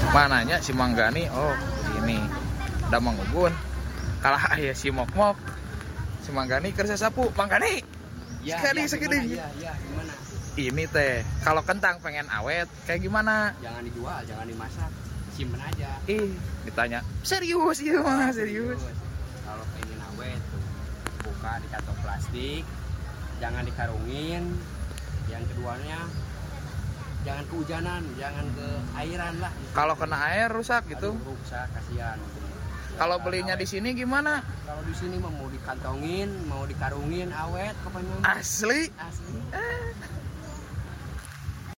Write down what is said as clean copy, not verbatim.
Mananya si Manggani, oh ini udah mengugun kalah ya si Mok si Manggani kerja sapu Manggani Ya, sekali ya, gimana? ini teh kalau kentang pengen awet kayak gimana? Jangan dijual, jangan dimasak, simpen aja. Ditanya serius iya mah serius. Kalau pengen awet tuh buka di kantong plastik, jangan dikarungin. Yang keduanya jangan kehujanan, jangan ke airan lah. Kalau kena air rusak gitu. Aduh, rusak, kasihan. Kalau belinya di sini gimana? Kalau di sini mau dikantongin, mau dikarungin awet pokoknya. Asli. Asli.